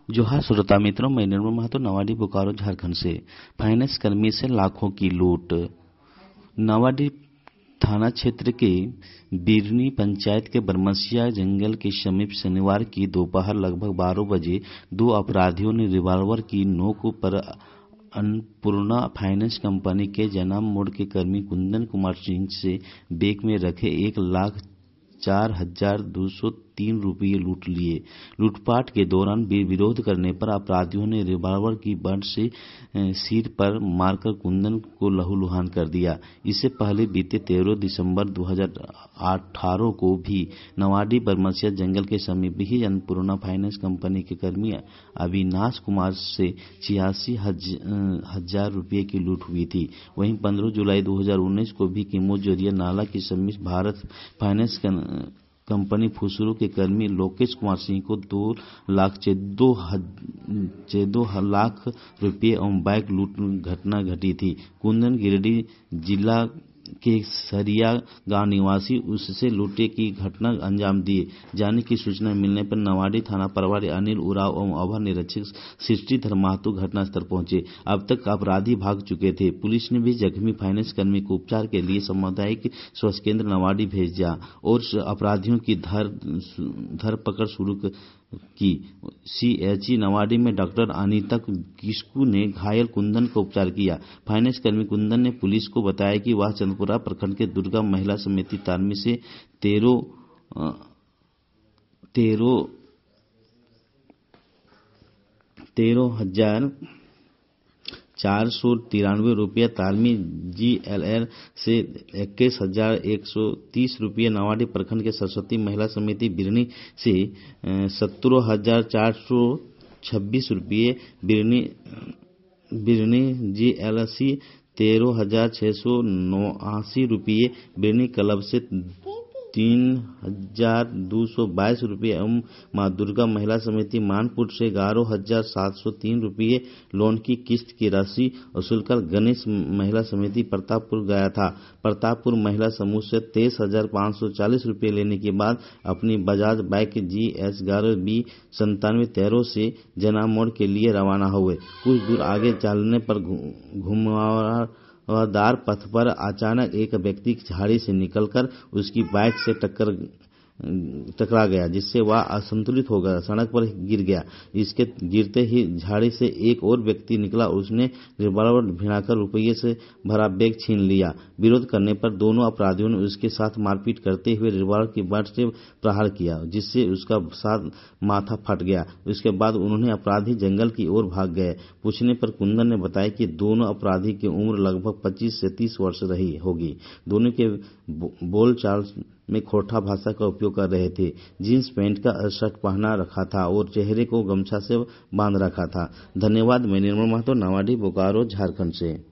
जोहार श्रोता मित्रों, मैं निर्मल महतो नवाडी बोकारो झारखंड से। फाइनेंस कर्मी से लाखों की लूट। नवाडी थाना क्षेत्र के बिरनी पंचायत के बरमसिया जंगल के समीप शनिवार की दोपहर लगभग 12 बजे दो अपराधियों ने रिवॉल्वर की नोक पर अन्नपूर्णा फाइनेंस कंपनी के जनाम मोड़ के कर्मी कुंदन कुमार सिंह से बैग में रखे 1,04,203 रुपये लूट लिए। लूटपाट के दौरान विरोध करने पर अपराधियों ने रिवॉल्वर की बट से सिर पर मारकर कुंदन को लहूलुहान कर दिया। इससे पहले बीते 13 दिसंबर 2018 को भी नवाडी बरमसिया जंगल के समीप ही अन्नपूर्णा फाइनेंस कंपनी के कर्मी अविनाश कुमार से 86,000 रुपये की लूट हुई थी। वहीं 15 जुलाई 2019 को भी किमोजरिया नाला के समीप भारत फाइनेंस कंपनी फुसरू के कर्मी लोकेश कुमार सिंह को 2,14 लाख रुपये एवं बाइक लूट घटना घटी थी। कुंदन गिरिडीह जिला के सरिया गांव निवासी उससे लूटे की घटना अंजाम दिए जाने की सूचना मिलने पर नवाडी थाना प्रभारी अनिल उराव एवं अवर निरीक्षक सृष्टिधर महतो घटनास्थल पहुंचे। अब तक अपराधी भाग चुके थे। पुलिस ने भी जख्मी फाइनेंस कर्मी को उपचार के लिए सामुदायिक स्वास्थ्य केंद्र नवाडी भेजा और अपराधियों की धरपकड़ शुरू की। CHE नवाडी में डॉक्टर अनीता किस्कू ने घायल कुंदन का उपचार किया। फाइनेंस कर्मी कुंदन ने पुलिस को बताया कि वह चंदपुरा प्रखंड के दुर्गा महिला समिति तालमी से 13,493 रुपये, तालमी GLR से 21,130 रुपये, नवाडी प्रखंड के सरस्वती महिला समिति बिरनी से 17,426 रुपये, बिरनी GLC 13,689 रुपये, बिरनी क्लब से 3,222 रुपये एवं मां दुर्गा महिला समिति मानपुर से 11,703 रुपये लोन की किस्त की राशि वसूलकर गणेश महिला समिति प्रतापपुर गया था। प्रतापपुर महिला समूह से 23,540 रुपये लेने के बाद अपनी बजाज बाइक GS11B 9713 से जनाम मोड़ के लिए रवाना हुए। कुछ दूर आगे चलने पर घुमावदार पथ पर अचानक एक व्यक्ति झाड़ी से निकलकर उसकी बाइक से टकरा गया, जिससे वह असंतुलित होकर सड़क पर गिर गया। इसके गिरते ही झाड़ी से एक और व्यक्ति निकला। उसने रिवॉल्वर भिड़ाकर रुपये से भरा बैग छीन लिया। विरोध करने पर दोनों अपराधियों ने उसके साथ मारपीट करते हुए रिवॉल्वर की बट से प्रहार किया, जिससे उसका साथ माथा फट गया। उसके बाद उन्होंने अपराधी जंगल की ओर भाग गए। पूछने पर कुंदन ने बताया कि दोनों अपराधी की उम्र लगभग 25 से 30 वर्ष रही होगी। दोनों के बोलचाल में खोटा भाषा का उपयोग कर रहे थे। जींस पैंट का शर्ट पहना रखा था और चेहरे को गमछा से बांध रखा था। धन्यवाद। मैं निर्मल महतो नवाडी बोकारो झारखंड से।